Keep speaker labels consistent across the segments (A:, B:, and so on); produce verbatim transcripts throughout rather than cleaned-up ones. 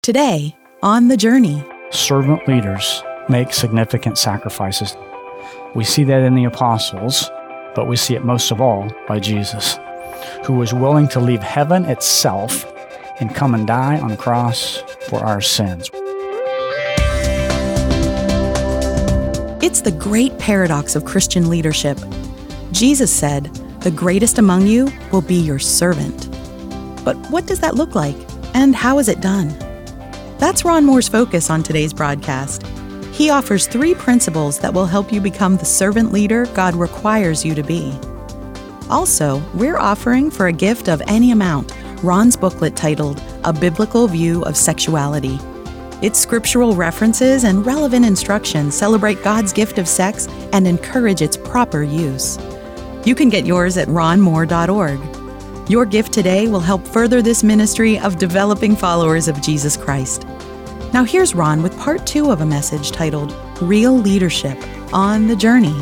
A: Today, on The Journey.
B: Servant leaders make significant sacrifices. We see that in the apostles, but we see it most of all by Jesus, who was willing to leave heaven itself and come and die on the cross for our sins.
A: It's the great paradox of Christian leadership. Jesus said, "The greatest among you will be your servant." But what does that look like, and how is it done? That's Ron Moore's focus on today's broadcast. He offers three principles that will help you become the servant leader God requires you to be. Also, we're offering for a gift of any amount Ron's booklet titled A Biblical View of Sexuality. Its scriptural references and relevant instructions celebrate God's gift of sex and encourage its proper use. You can get yours at ron moore dot org. Your gift today will help further this ministry of developing followers of Jesus Christ. Now here's Ron with part two of a message titled Real Leadership on the Journey.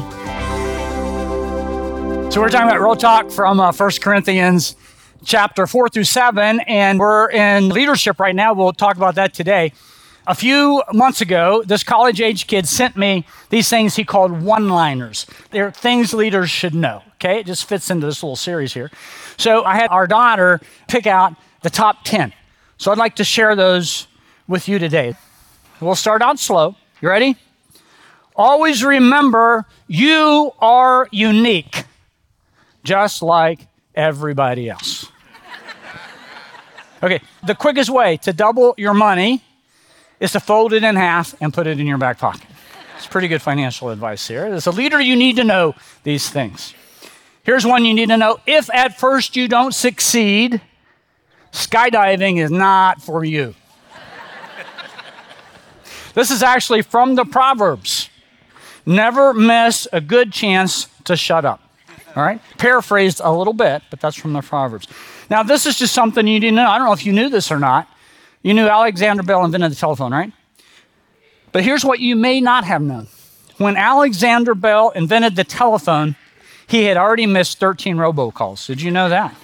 B: So we're talking about real talk from uh, First Corinthians chapter four through seven, and we're in leadership right now. We'll talk about that today. A few months ago, this college-age kid sent me these things he called one-liners. They're things leaders should know, okay? It just fits into this little series here. So I had our daughter pick out the top ten. So I'd like to share those with you today. We'll start out slow. You ready? Always remember you are unique, just like everybody else. Okay, the quickest way to double your money is to fold it in half and put it in your back pocket. It's pretty good financial advice here. As a leader, you need to know these things. Here's one you need to know. If at first you don't succeed, skydiving is not for you. This is actually from the Proverbs. Never miss a good chance to shut up. All right? Paraphrased a little bit, but that's from the Proverbs. Now, this is just something you need to know. I don't know if you knew this or not. You knew Alexander Bell invented the telephone, right? But here's what you may not have known. When Alexander Bell invented the telephone, he had already missed thirteen robocalls. Did you know that?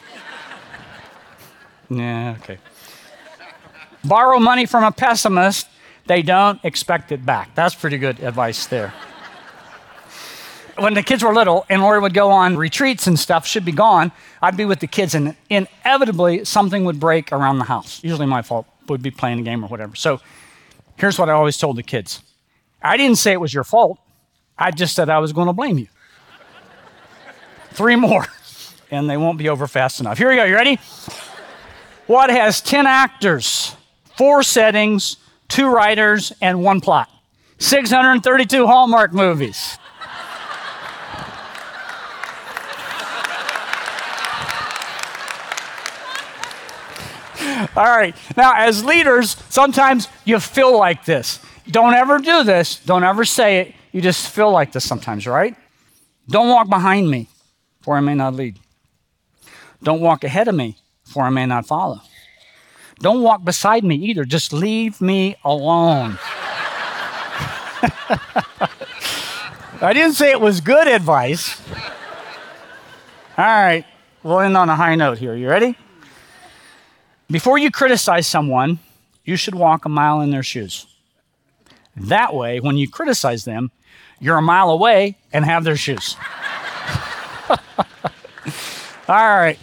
B: Yeah, okay. Borrow money from a pessimist, they don't expect it back. That's pretty good advice there. When the kids were little and Lori would go on retreats and stuff, she'd be gone, I'd be with the kids and inevitably something would break around the house. Usually my fault, would be playing a game or whatever. So here's what I always told the kids. I didn't say it was your fault. I just said I was going to blame you. Three more, and they won't be over fast enough. Here we go. You ready? What has ten actors, four settings, two writers, and one plot? six hundred thirty-two Hallmark movies. All right. Now, as leaders, sometimes you feel like this. Don't ever do this. Don't ever say it. You just feel like this sometimes, right? Don't walk behind me, for I may not lead. Don't walk ahead of me, for I may not follow. Don't walk beside me either. Just leave me alone. I didn't say it was good advice. All right. We'll end on a high note here. You ready? Before you criticize someone, you should walk a mile in their shoes. That way, when you criticize them, you're a mile away and have their shoes. All right.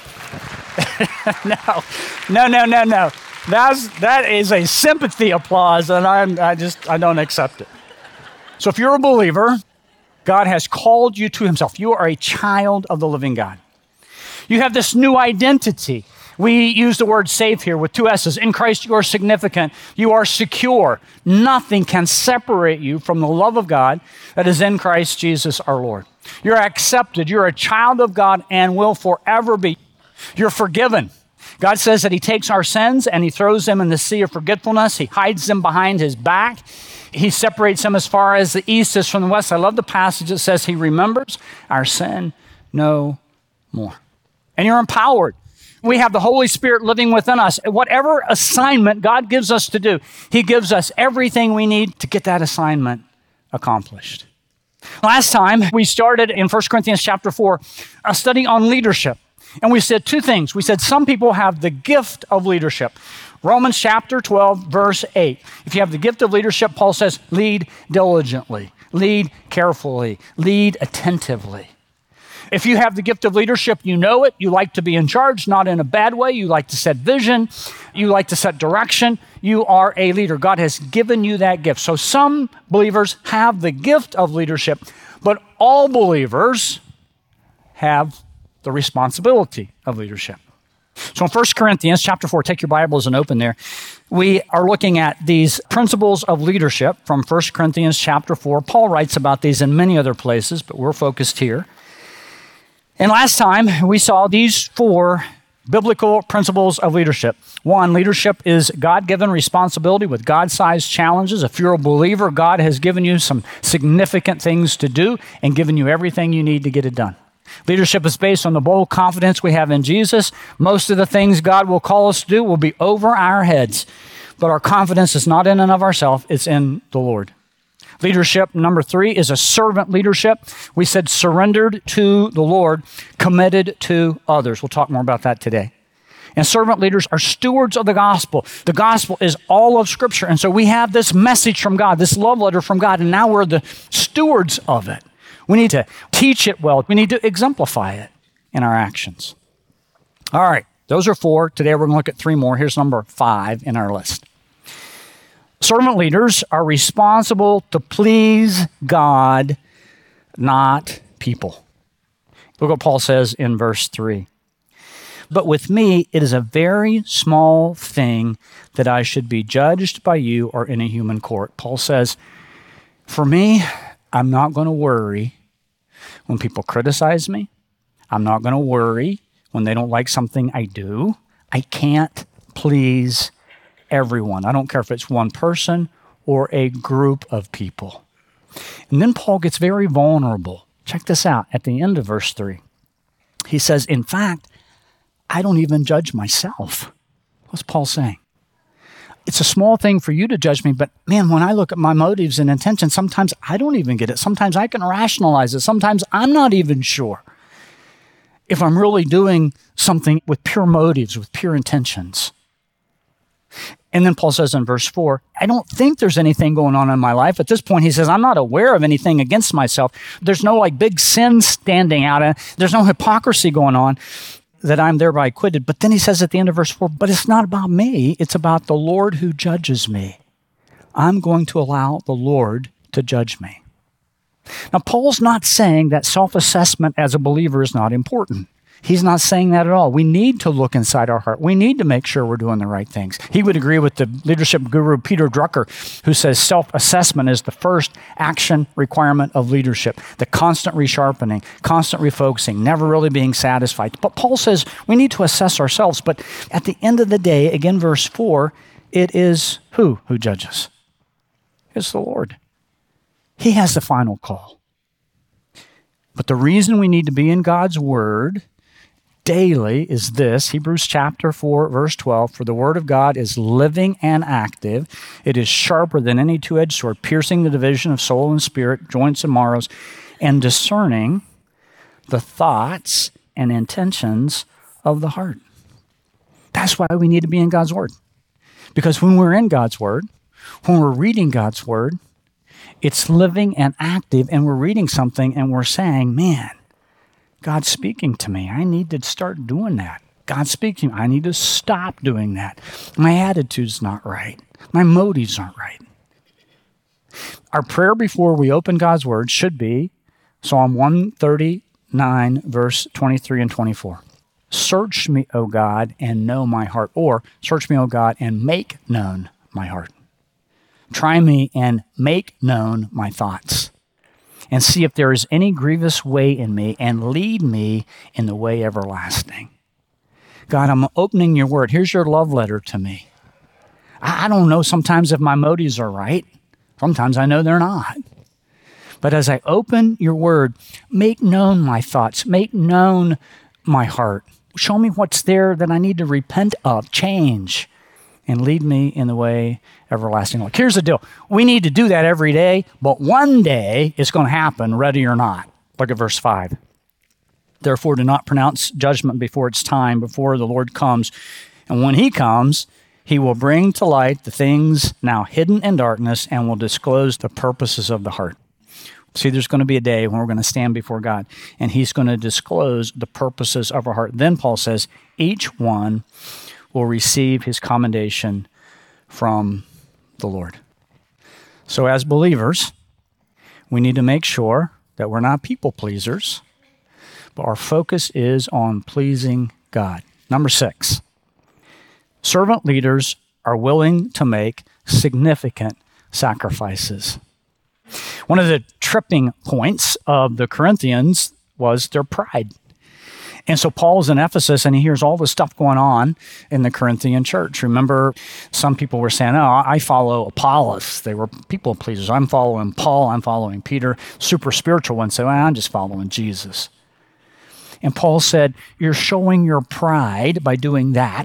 B: no, no, no, no, no. That's, that is a sympathy applause, and I'm, I just, I don't accept it. So if you're a believer, God has called you to himself. You are a child of the living God. You have this new identity. We use the word safe here with two S's. In Christ, you are significant. You are secure. Nothing can separate you from the love of God that is in Christ Jesus our Lord. You're accepted. You're a child of God and will forever be. You're forgiven. God says that he takes our sins and he throws them in the sea of forgetfulness. He hides them behind his back. He separates them as far as the east is from the west. I love the passage that says he remembers our sin no more. And you're empowered. We have the Holy Spirit living within us. Whatever assignment God gives us to do, he gives us everything we need to get that assignment accomplished. Last time, we started in First Corinthians chapter four, a study on leadership. And we said two things. We said some people have the gift of leadership. Romans chapter twelve, verse eight. If you have the gift of leadership, Paul says, lead diligently, lead carefully, lead attentively. If you have the gift of leadership, you know it. You like to be in charge, not in a bad way. You like to set vision. You like to set direction. You are a leader. God has given you that gift. So some believers have the gift of leadership, but all believers have the responsibility of leadership. So in First Corinthians chapter four, take your Bibles and open there. We are looking at these principles of leadership from First Corinthians chapter four. Paul writes about these in many other places, but we're focused here. And last time we saw these four biblical principles of leadership. One, leadership is God-given responsibility with God-sized challenges. If you're a believer, God has given you some significant things to do and given you everything you need to get it done. Leadership is based on the bold confidence we have in Jesus. Most of the things God will call us to do will be over our heads, but our confidence is not in and of ourselves, it's in the Lord. Leadership, number three, is a servant leadership. We said surrendered to the Lord, committed to others. We'll talk more about that today. And servant leaders are stewards of the gospel. The gospel is all of Scripture. And so we have this message from God, this love letter from God, and now we're the stewards of it. We need to teach it well. We need to exemplify it in our actions. All right, those are four. Today we're going to look at three more. Here's number five in our list. Servant leaders are responsible to please God, not people. Look what Paul says in verse three. But with me, it is a very small thing that I should be judged by you or in a human court. Paul says, for me, I'm not going to worry when people criticize me. I'm not going to worry when they don't like something I do. I can't please everyone. I don't care if it's one person or a group of people. And then Paul gets very vulnerable. Check this out at the end of verse three. He says, in fact, I don't even judge myself. What's Paul saying? It's a small thing for you to judge me, but man, when I look at my motives and intentions, sometimes I don't even get it. Sometimes I can rationalize it. Sometimes I'm not even sure if I'm really doing something with pure motives, with pure intentions. And then Paul says in verse four, I don't think there's anything going on in my life. At this point, he says, I'm not aware of anything against myself. There's no like big sin standing out. There's no hypocrisy going on that I'm thereby acquitted. But then he says at the end of verse four, but it's not about me. It's about the Lord who judges me. I'm going to allow the Lord to judge me. Now, Paul's not saying that self-assessment as a believer is not important. He's not saying that at all. We need to look inside our heart. We need to make sure we're doing the right things. He would agree with the leadership guru Peter Drucker, who says self-assessment is the first action requirement of leadership. The constant resharpening, constant refocusing, never really being satisfied. But Paul says we need to assess ourselves. But at the end of the day, again, verse four, it is who who judges? It's the Lord. He has the final call. But the reason we need to be in God's Word daily is this, Hebrews chapter four, verse twelve, for the word of God is living and active. It is sharper than any two-edged sword, piercing the division of soul and spirit, joints and marrows, and discerning the thoughts and intentions of the heart. That's why we need to be in God's Word. Because when we're in God's Word, when we're reading God's Word, it's living and active, and we're reading something and we're saying, man, God's speaking to me. I need to start doing that. God's speaking. I need to stop doing that. My attitude's not right. My motives aren't right. Our prayer before we open God's Word should be Psalm one thirty-nine, verse twenty-three and twenty-four. Search me, O God, and know my heart. Or, search me, O God, and make known my heart. Try me and make known my thoughts. And see if there is any grievous way in me, and lead me in the way everlasting. God, I'm opening your Word. Here's your love letter to me. I don't know sometimes if my motives are right. Sometimes I know they're not. But as I open your Word, make known my thoughts. Make known my heart. Show me what's there that I need to repent of, change, and lead me in the way everlasting. Look, here's the deal. We need to do that every day, but one day it's going to happen, ready or not. Look at verse five. Therefore, do not pronounce judgment before it's time, before the Lord comes. And when he comes, He will bring to light the things now hidden in darkness and will disclose the purposes of the heart. See, there's going to be a day when we're going to stand before God, and he's going to disclose the purposes of our heart. Then Paul says, each one will receive his commendation from the Lord. So as believers, we need to make sure that we're not people pleasers, but our focus is on pleasing God. Number six, servant leaders are willing to make significant sacrifices. One of the tripping points of the Corinthians was their pride. And so Paul's in Ephesus and he hears all this stuff going on in the Corinthian church. Remember, some people were saying, oh, I follow Apollos. They were people pleasers. I'm following Paul. I'm following Peter. Super spiritual ones say, well, I'm just following Jesus. And Paul said, you're showing your pride by doing that.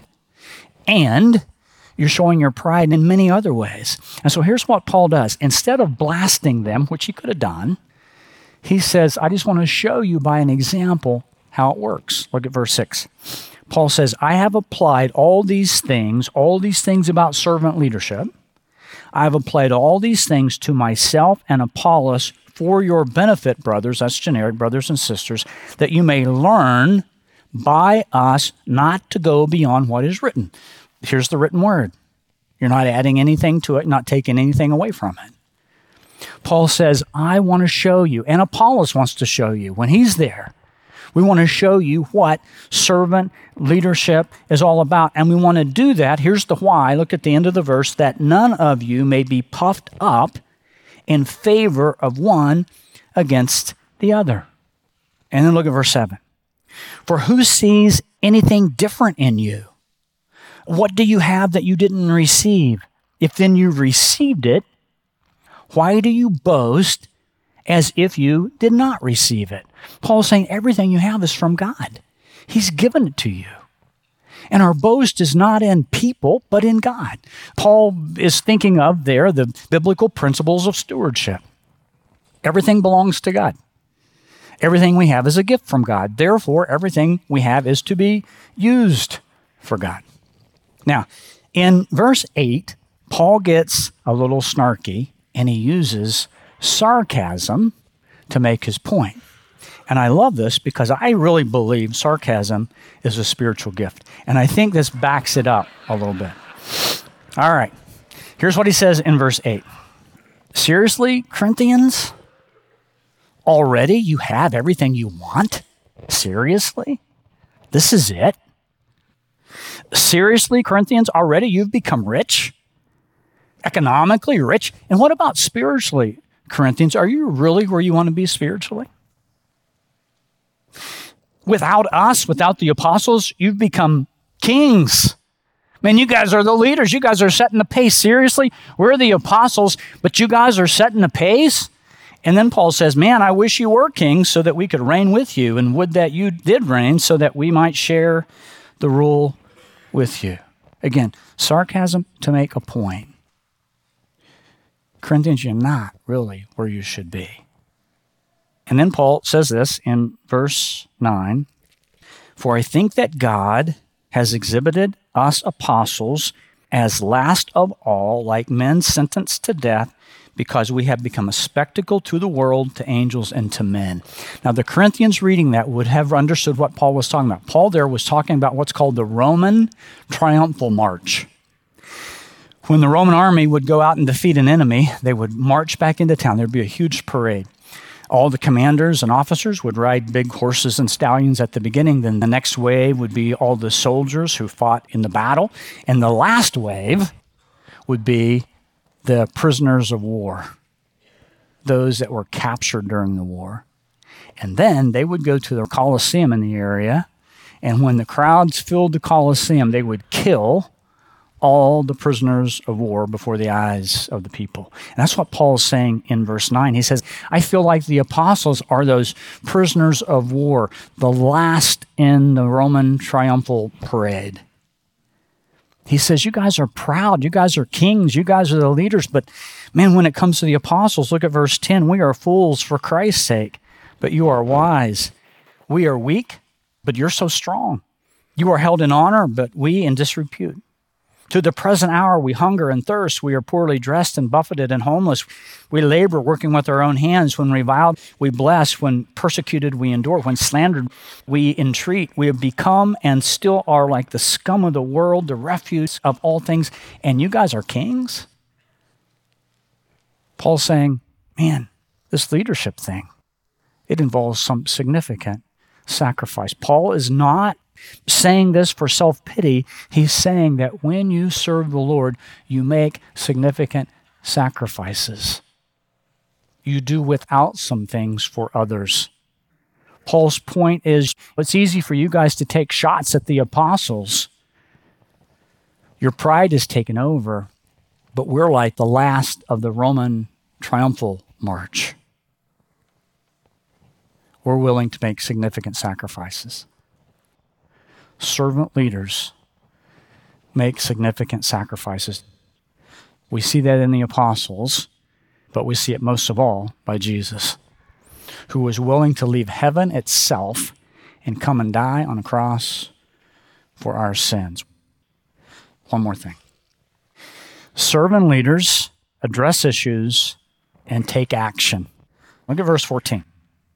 B: And you're showing your pride in many other ways. And so here's what Paul does. Instead of blasting them, which he could have done, he says, I just want to show you by an example how it works. Look at verse six. Paul says, I have applied all these things, all these things about servant leadership. I have applied all these things to myself and Apollos for your benefit, brothers, that's generic, brothers and sisters, that you may learn by us not to go beyond what is written. Here's the written word. You're not adding anything to it, not taking anything away from it. Paul says, I want to show you, and Apollos wants to show you when he's there. We want to show you what servant leadership is all about. And we want to do that. Here's the why. Look at the end of the verse, that none of you may be puffed up in favor of one against the other. And then look at verse seven. For who sees anything different in you? What do you have that you didn't receive? If then you received it, why do you boast as if you did not receive it? Paul's saying everything you have is from God. He's given it to you. And our boast is not in people, but in God. Paul is thinking of there the biblical principles of stewardship. Everything belongs to God. Everything we have is a gift from God. Therefore, everything we have is to be used for God. Now, in verse eight, Paul gets a little snarky, and he uses sarcasm to make his point. And I love this because I really believe sarcasm is a spiritual gift. And I think this backs it up a little bit. All right. Here's what he says in verse eight. Seriously, Corinthians? Already you have everything you want? Seriously? This is it? Seriously, Corinthians, already you've become rich? Economically rich? And what about spiritually, Corinthians? Are you really where you want to be spiritually? Without us, without the apostles, you've become kings. Man, you guys are the leaders. You guys are setting the pace. Seriously, we're the apostles, but you guys are setting the pace? And then Paul says, man, I wish you were kings so that we could reign with you, and would that you did reign so that we might share the rule with you. Again, sarcasm to make a point. Corinthians, you're not really where you should be. And then Paul says this in verse nine, for I think that God has exhibited us apostles as last of all, like men sentenced to death, because we have become a spectacle to the world, to angels, and to men. Now, the Corinthians reading that would have understood what Paul was talking about. Paul there was talking about what's called the Roman Triumphal March. When the Roman army would go out and defeat an enemy, they would march back into town. There'd be a huge parade. All the commanders and officers would ride big horses and stallions at the beginning. Then the next wave would be all the soldiers who fought in the battle. And the last wave would be the prisoners of war, those that were captured during the war. And then they would go to the Colosseum in the area. And when the crowds filled the Colosseum, they would kill all the prisoners of war before the eyes of the people. And that's what Paul is saying in verse nine. He says, I feel like the apostles are those prisoners of war, the last in the Roman triumphal parade. He says, you guys are proud. You guys are kings. You guys are the leaders. But man, when it comes to the apostles, look at verse ten. We are fools for Christ's sake, but you are wise. We are weak, but you're so strong. You are held in honor, but we in disrepute. To the present hour, we hunger and thirst. We are poorly dressed and buffeted and homeless. We labor, working with our own hands. When reviled, we bless. When persecuted, we endure. When slandered, we entreat. We have become and still are like the scum of the world, the refuse of all things. And you guys are kings? Paul's saying, man, this leadership thing, it involves some significant sacrifice. Paul is not saying this for self-pity. He's saying that when you serve the Lord, you make significant sacrifices. You do without some things for others. Paul's point is, it's easy for you guys to take shots at the apostles. Your pride is taken over, but we're like the last of the Roman triumphal march. We're willing to make significant sacrifices. Servant leaders make significant sacrifices. We see that in the apostles, but we see it most of all by Jesus, who was willing to leave heaven itself and come and die on a cross for our sins. One more thing. Servant leaders address issues and take action. Look at verse fourteen.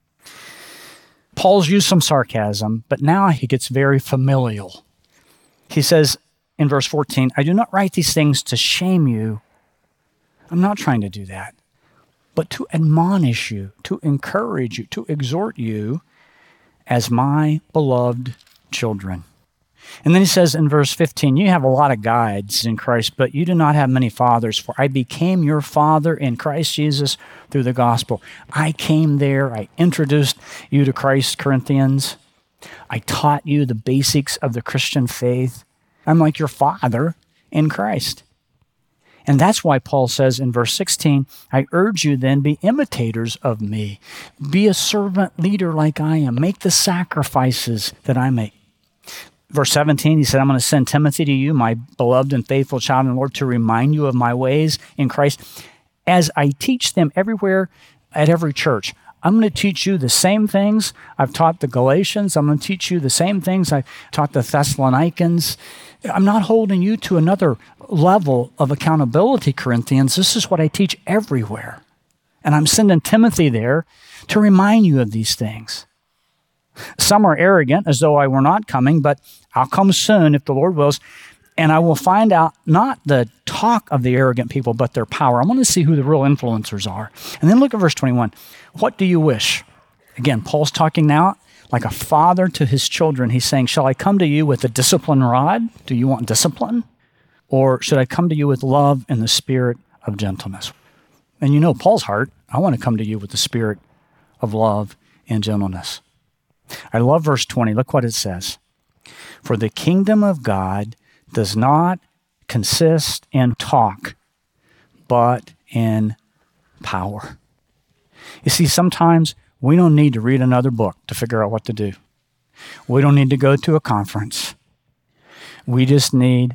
B: Paul's used some sarcasm, but now he gets very familial. He says in verse fourteen, I do not write these things to shame you. I'm not trying to do that, but to admonish you, to encourage you, to exhort you as my beloved children. And then he says in verse fifteen, you have a lot of guides in Christ, but you do not have many fathers, for I became your father in Christ Jesus through the gospel. I came there, I introduced you to Christ, Corinthians. I taught you the basics of the Christian faith. I'm like your father in Christ. And that's why Paul says in verse sixteen, I urge you then, be imitators of me. Be a servant leader like I am. Make the sacrifices that I make. Verse seventeen, he said, I'm going to send Timothy to you, my beloved and faithful child in the Lord, to remind you of my ways in Christ, as I teach them everywhere at every church. I'm going to teach you the same things I've taught the Galatians. I'm going to teach you the same things I taught the Thessalonians. I'm not holding you to another level of accountability, Corinthians. This is what I teach everywhere. And I'm sending Timothy there to remind you of these things. Some are arrogant, as though I were not coming, but I'll come soon if the Lord wills, and I will find out not the talk of the arrogant people, but their power. I want to see who the real influencers are. And then look at verse twenty-one. What do you wish? Again, Paul's talking now like a father to his children. He's saying, shall I come to you with a discipline rod? Do you want discipline? Or should I come to you with love and the spirit of gentleness? And you know Paul's heart. I want to come to you with the spirit of love and gentleness. I love verse twenty. Look what it says. For the kingdom of God does not consist in talk, but in power. You see, sometimes we don't need to read another book to figure out what to do. We don't need to go to a conference. We just need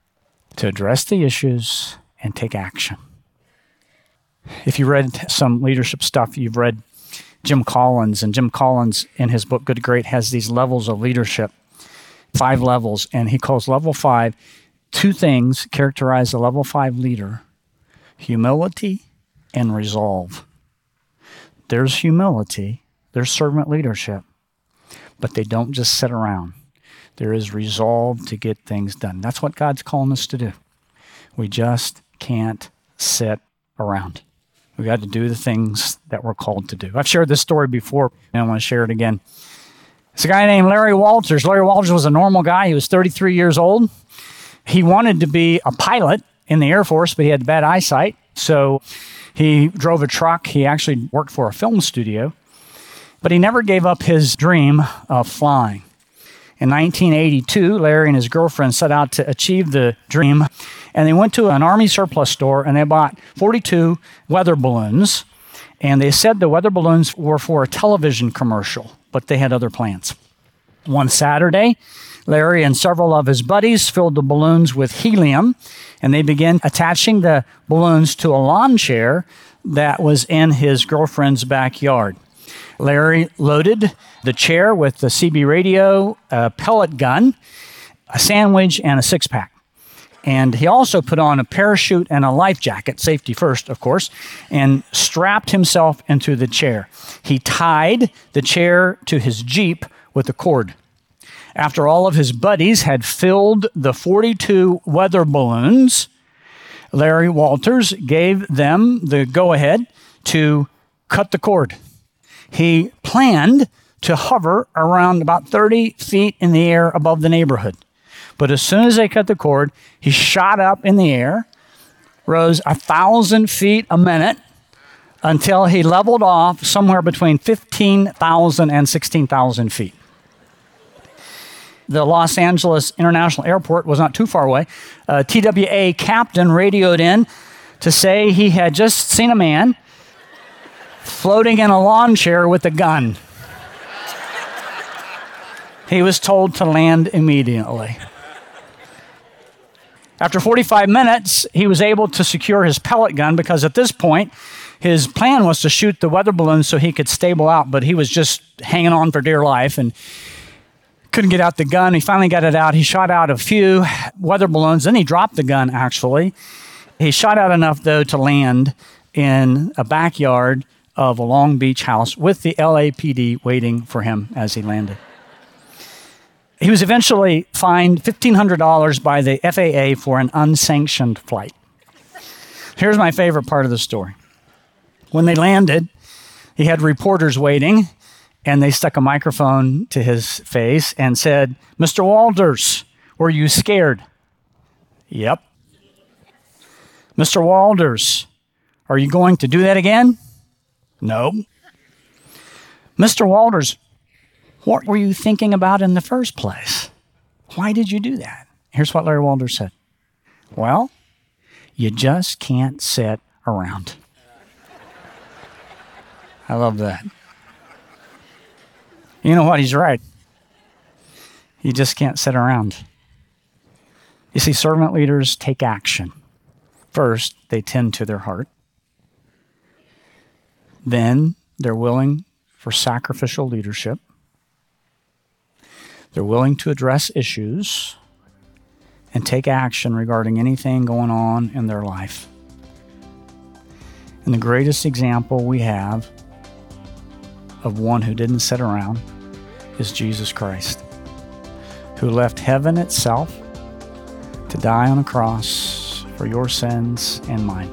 B: to address the issues and take action. If you read some leadership stuff, you've read Jim Collins, and Jim Collins in his book, Good to Great, has these levels of leadership, five levels, and he calls level five, two things characterize a level five leader: humility and resolve. There's humility, there's servant leadership, but they don't just sit around. There is resolve to get things done. That's what God's calling us to do. We just can't sit around. We got to do the things that we're called to do. I've shared this story before, and I want to share it again. It's a guy named Larry Walters. Larry Walters was a normal guy. He was thirty-three years old. He wanted to be a pilot in the Air Force, but he had bad eyesight. So he drove a truck. He actually worked for a film studio, but he never gave up his dream of flying. In nineteen eighty-two, Larry and his girlfriend set out to achieve the dream, and they went to an Army surplus store and they bought forty-two weather balloons, and they said the weather balloons were for a television commercial, but they had other plans. One Saturday, Larry and several of his buddies filled the balloons with helium, and they began attaching the balloons to a lawn chair that was in his girlfriend's backyard. Larry loaded the chair with the C B radio, a pellet gun, a sandwich, and a six-pack. And he also put on a parachute and a life jacket, safety first, of course, and strapped himself into the chair. He tied the chair to his Jeep with a cord. After all of his buddies had filled the forty-two weather balloons, Larry Walters gave them the go-ahead to cut the cord. He planned to hover around about thirty feet in the air above the neighborhood. But as soon as they cut the cord, he shot up in the air, rose a thousand feet a minute until he leveled off somewhere between fifteen thousand and sixteen thousand feet. The Los Angeles International Airport was not too far away. A T W A captain radioed in to say he had just seen a man floating in a lawn chair with a gun. He was told to land immediately. After forty-five minutes, he was able to secure his pellet gun because at this point, his plan was to shoot the weather balloon so he could stable out, but he was just hanging on for dear life and couldn't get out the gun. He finally got it out. He shot out a few weather balloons. Then he dropped the gun, actually. He shot out enough, though, to land in a backyard of a Long Beach house with the L A P D waiting for him as he landed. He was eventually fined fifteen hundred dollars by the F A A for an unsanctioned flight. Here's my favorite part of the story. When they landed, he had reporters waiting, and they stuck a microphone to his face and said, "Mister Walters, were you scared?" "Yep." "Mister Walters, are you going to do that again?" "No." "Mister Walters, what were you thinking about in the first place? Why did you do that?" Here's what Larry Walters said. "Well, you just can't sit around." I love that. You know what? He's right. You just can't sit around. You see, servant leaders take action. First, they tend to their heart. Then, they're willing for sacrificial leadership. They're willing to address issues and take action regarding anything going on in their life. And the greatest example we have of one who didn't sit around is Jesus Christ, who left heaven itself to die on a cross for your sins and mine,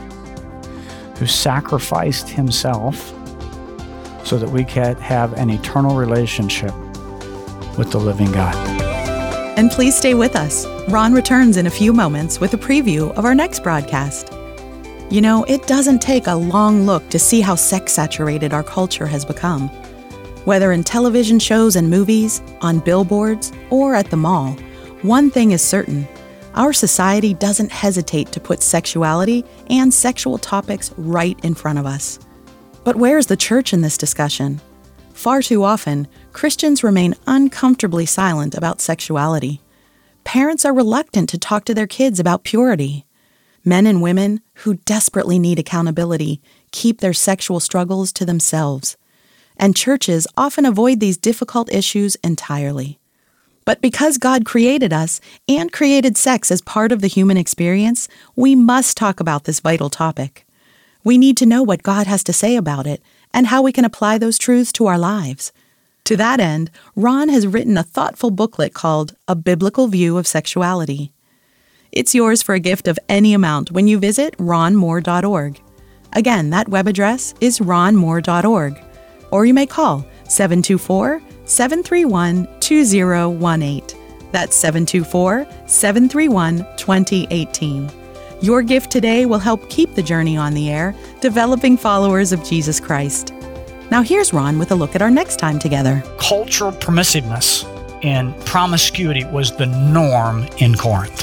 B: who sacrificed himself so that we could have an eternal relationship with the living God.
A: And please stay with us. Ron returns in a few moments with a preview of our next broadcast. You know, it doesn't take a long look to see how sex-saturated our culture has become. Whether in television shows and movies, on billboards, or at the mall, one thing is certain. Our society doesn't hesitate to put sexuality and sexual topics right in front of us. But where's the church in this discussion? Far too often, Christians remain uncomfortably silent about sexuality. Parents are reluctant to talk to their kids about purity. Men and women who desperately need accountability keep their sexual struggles to themselves. And churches often avoid these difficult issues entirely. But because God created us and created sex as part of the human experience, we must talk about this vital topic. We need to know what God has to say about it and how we can apply those truths to our lives. To that end, Ron has written a thoughtful booklet called A Biblical View of Sexuality. It's yours for a gift of any amount when you visit ron moore dot org. Again, that web address is ron moore dot org. Or you may call seven two four, seven three one, two zero one eight. That's seven two four, seven three one, two zero one eight. Your gift today will help keep the journey on the air, developing followers of Jesus Christ. Now here's Ron with a look at our next time together.
B: Cultural permissiveness and promiscuity was the norm in Corinth.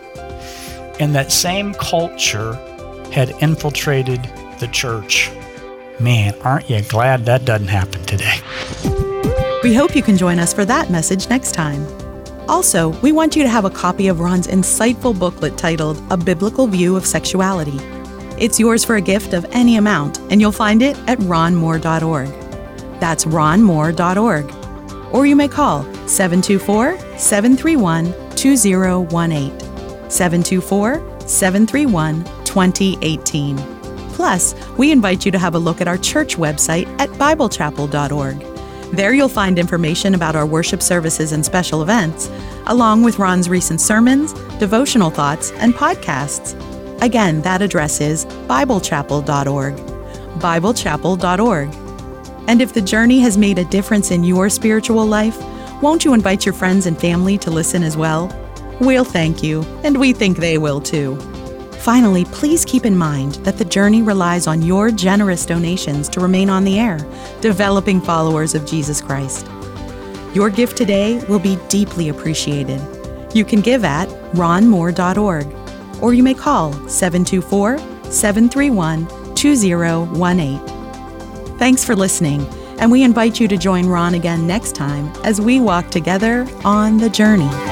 B: And that same culture had infiltrated the church. Man, aren't you glad that doesn't happen today?
A: We hope you can join us for that message next time. Also, we want you to have a copy of Ron's insightful booklet titled A Biblical View of Sexuality. It's yours for a gift of any amount, and you'll find it at ron moore dot org. That's ron moore dot org. Or you may call seven two four, seven three one, two zero one eight. seven two four, seven three one, two zero one eight. Plus, we invite you to have a look at our church website at bible chapel dot org. There you'll find information about our worship services and special events, along with Ron's recent sermons, devotional thoughts, and podcasts. Again, that address is bible chapel dot org. bible chapel dot org. And if the journey has made a difference in your spiritual life, won't you invite your friends and family to listen as well? We'll thank you, and we think they will too. Finally, please keep in mind that the journey relies on your generous donations to remain on the air, developing followers of Jesus Christ. Your gift today will be deeply appreciated. You can give at ron moore dot org, or you may call seven two four, seven three one, two zero one eight. Thanks for listening, and we invite you to join Ron again next time as we walk together on the journey.